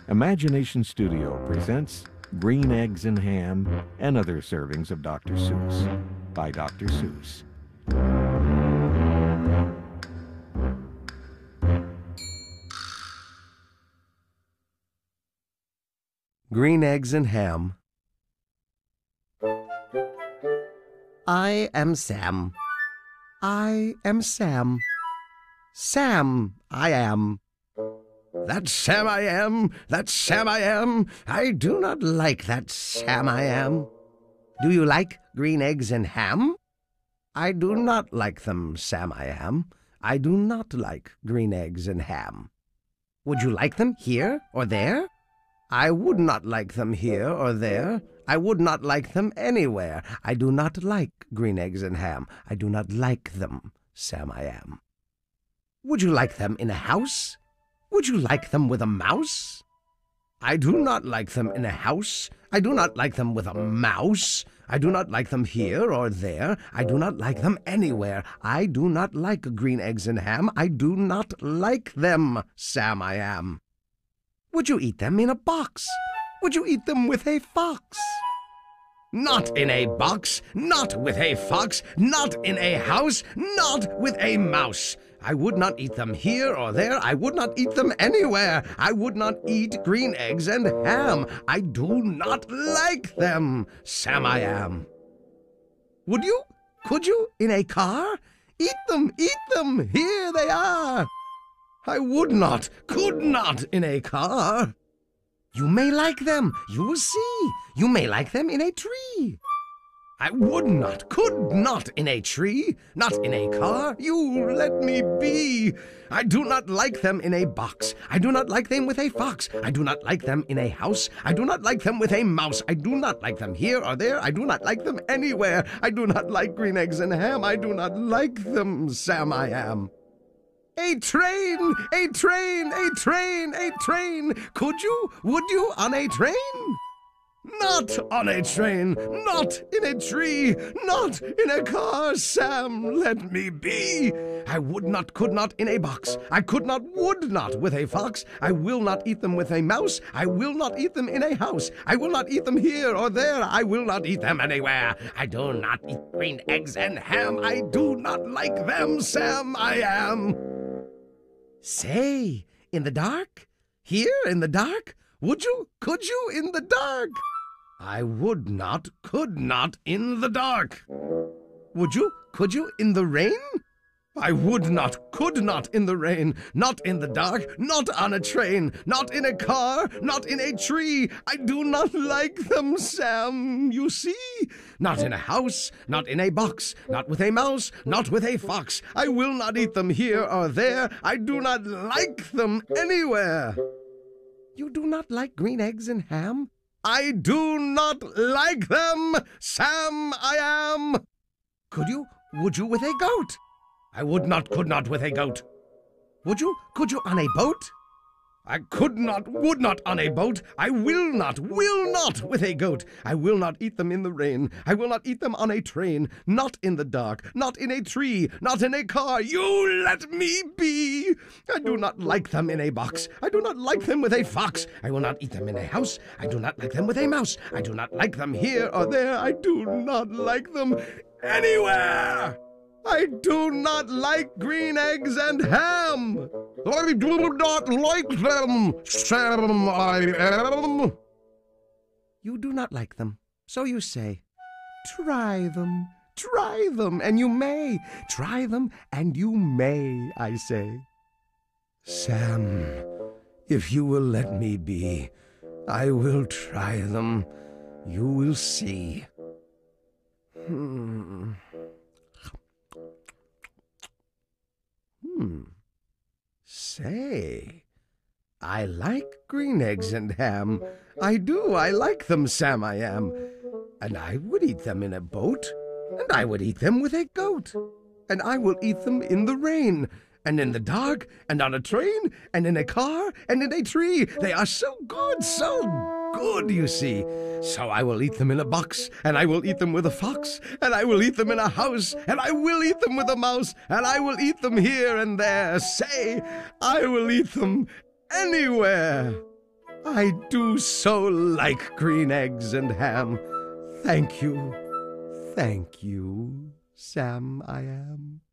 Imagination Studio presents Green Eggs and Ham and Other Servings of Dr. Seuss by Dr. Seuss. Green Eggs and Ham. I am Sam. I am Sam. Sam, I am. That Sam I am, that Sam I am. I do not like that Sam I am. Do you like green eggs and ham? I do not like them, Sam I am. I do not like green eggs and ham. Would you like them here or there? I would not like them here or there. I would not like them anywhere. I do not like green eggs and ham. I do not like them, Sam I am. Would you like them in a house? Would you like them with a mouse? I do not like them in a house. I do not like them with a mouse. I do not like them here or there. I do not like them anywhere. I do not like green eggs and ham. I do not like them, Sam I am. Would you eat them in a box? Would you eat them with a fox? Not in a box, not with a fox, not in a house, not with a mouse. I would not eat them here or there. I would not eat them anywhere. I would not eat green eggs and ham. I do not like them, Sam I am. Would you? Could you? In a car? Eat them, here they are. I would not, could not in a car. You may like them, you will see. You may like them in a tree. I would not, could not in a tree, not in a car. You let me be. I do not like them in a box. I do not like them with a fox. I do not like them in a house. I do not like them with a mouse. I do not like them here or there. I do not like them anywhere. I do not like green eggs and ham. I do not like them, Sam I am. A train, a train, a train, a train. Could you, would you on a train? Not on a train, not in a tree, not in a car, Sam, let me be. I would not, could not in a box. I could not, would not with a fox. I will not eat them with a mouse. I will not eat them in a house. I will not eat them here or there. I will not eat them anywhere. I do not eat green eggs and ham. I do not like them, Sam, I am. Say, in the dark? Here in the dark? Would you, could you in the dark? I would not, could not in the dark. Would you, could you in the rain? I would not, could not in the rain, not in the dark, not on a train, not in a car, not in a tree. I do not like them, Sam, you see. Not in a house, not in a box, not with a mouse, not with a fox. I will not eat them here or there. I do not like them anywhere. You do not like green eggs and ham? I do not like them, Sam I am. Could you, would you with a goat? I would not, could not with a goat. Would you, could you on a boat? I could not, would not on a boat. I will not with a goat. I will not eat them in the rain. I will not eat them on a train. Not in the dark, not in a tree, not in a car. You let me be. I do not like them in a box. I do not like them with a fox. I will not eat them in a house. I do not like them with a mouse. I do not like them here or there. I do not like them anywhere. I do not like green eggs and ham. I do not like them, Sam I am. You do not like them, so you say. Try them, and you may. Try them, and you may, I say. Sam, if you will let me be, I will try them. You will see. Say, I like green eggs and ham. I do, I like them, Sam I am. And I would eat them in a boat, and I would eat them with a goat. And I will eat them in the rain, and in the dark, and on a train, and in a car, and in a tree. They are so good, you see. So I will eat them in a box, and I will eat them with a fox, and I will eat them in a house, and I will eat them with a mouse, and I will eat them here and there. Say, I will eat them anywhere. I do so like green eggs and ham. Thank you, Sam I am.